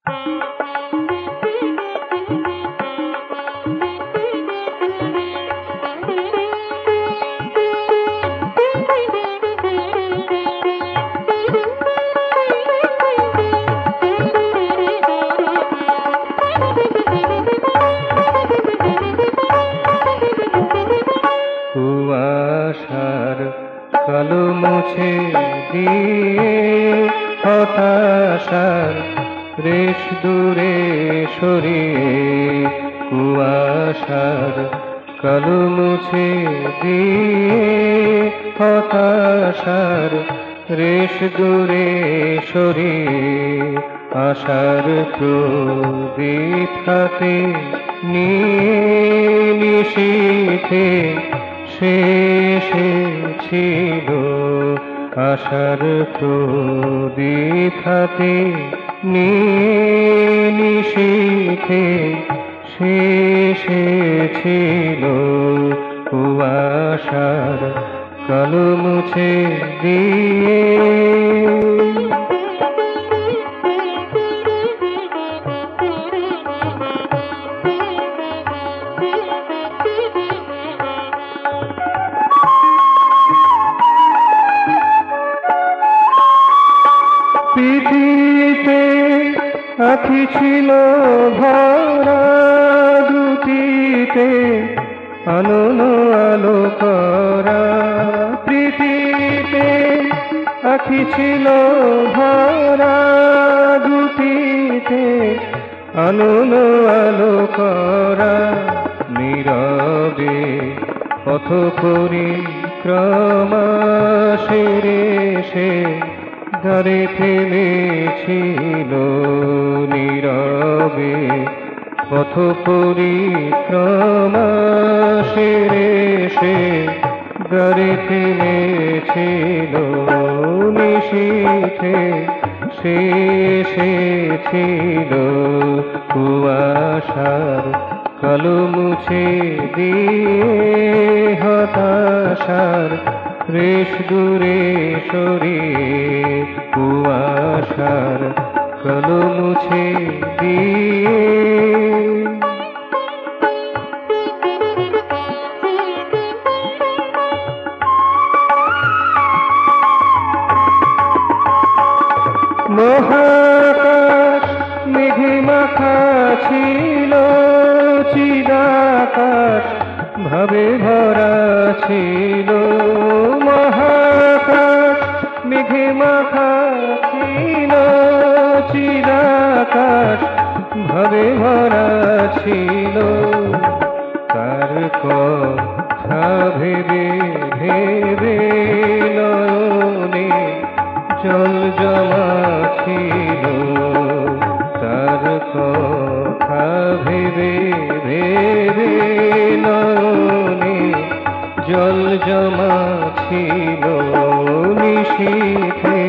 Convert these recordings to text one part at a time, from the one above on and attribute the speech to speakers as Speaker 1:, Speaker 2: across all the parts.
Speaker 1: কুয়াশার কালো মুছে দিয়ে হতাশার রেশ দূরে সরিয়ে, কুয়াশার কালো মুছে দিয়ে হতাশার রেশ দূরে সরিয়ে, আশার প্রদীপ হাতে নিয়ে নিশীথে শেষেছিল, আশার প্রদীপ হাতে নিয়ে নিশীথে শেষেছিল, কুয়াশার কালো মুছে দিয়ে। পৃথিবীতে আঁখি ছিল ভরা, দুটিতে আনন আলো করা, পৃথিবীতে আঁখি ছিল ভরা, দুটিতে আনন আলো করা, নীরবে পথ পরিক্রমা সেরে সে দ্বারে থেমেছিল, নীরবে পথ পরিক্রমা সেরে সে দ্বারে থেমেছিল, নিশীথে শেষেছিল, কুয়াশার কালো মুছে দিয়ে হতাশার রেশ দূরে সরিয়ে, কুয়াশার কালো মুছে দিয়ে। মহাকাশ মেঘে মাখা ছিল, চিরাকাশ ভাবে ভরা ছিল, মহাকাশ মেঘে মাখা ছিল, চিরাকাশ ভাবে ভরা ছিল, তার কথা ভেবে ভেবে নয়নে জল জমা ছিল, তার কথা ভেবে ভেবে নয়নে জল জমা ছিল, নিশীথে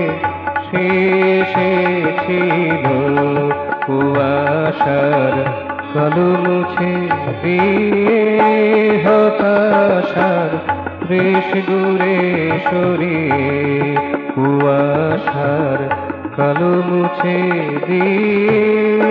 Speaker 1: শেষেছিল, কুয়াশার কালো মুছে দিয়ে হতাশার রেশ দূরে সরিয়ে, কুয়াশার কালো মুছে দিয়ে।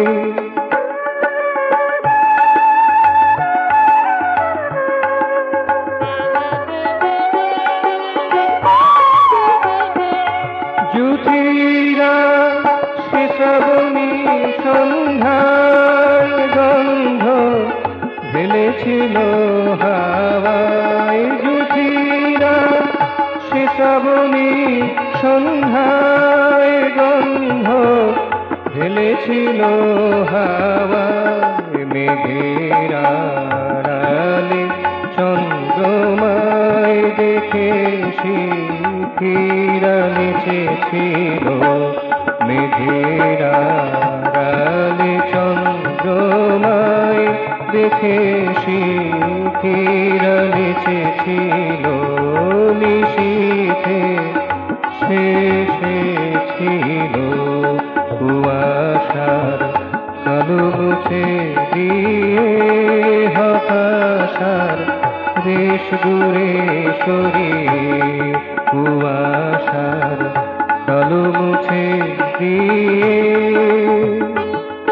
Speaker 1: জুথিরা সে শ্রাবণী সন্ধ্যার গন্ধ ঢেলেছিল হাওয়ায়, জুথিরা সে শ্রাবণী সন্ধ্যায় গন্ধ ঢেলেছিল হাওয়ায়, মেঘের আড়ালে চন্দ্রমায় দেখে শিখিরা নেচেছিল, মেঘের আড়ালে চন্দ্রমায় দেখে শিখিরা নেচেছিল, নিশীথে শেষেছিল, কুয়াশার কালো মুছে দিয়ে হতাশার রেশ দূরে সরিয়ে, কুয়াশার কালো মুছে দিয়ে।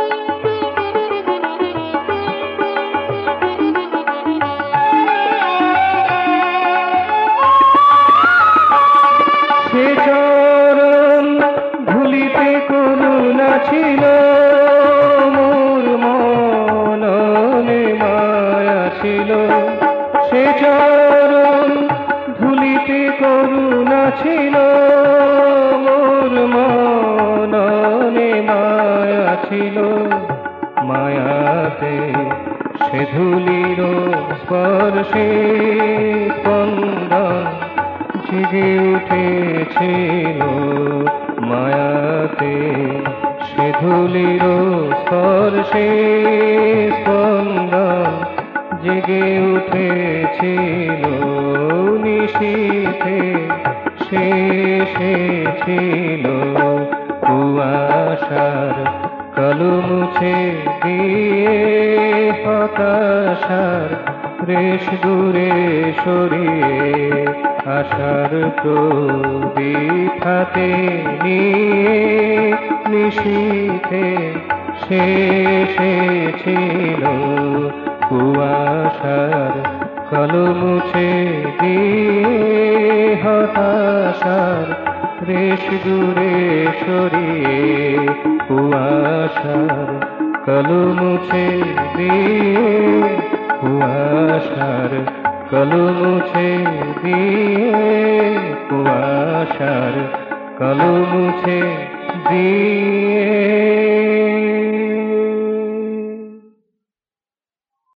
Speaker 1: করুণা ছিল, মোর মননে মায়া ছিল, সে চরণ ধুলিতে করুণা ছিল, মোর মননে মায়া ছিল। মায়াতে সে ধুলির স্পর্শে স্পন্দন জেগে উঠেছিল। মায়াতে সে ধুলির স্পর্শে স্পন্দন জেগে উঠেছিল। নিশীথে শেষে ছিল কুয়াশার কালো মুছে দিয়ে, হতাশার রেশ দূরে সরিয়ে, আশার প্রদীপ হাতে নিয়ে। নিশীথে শেষে ছিল কুয়াশার কালো মুছে দিয়ে, হতাশার রেশ দূরে সরিয়ে, কুয়াশার কালো মুছে দিয়ে, কুয়াশার কালো মুছে দিয়ে, কুয়াশার কালো মুছে দিয়ে।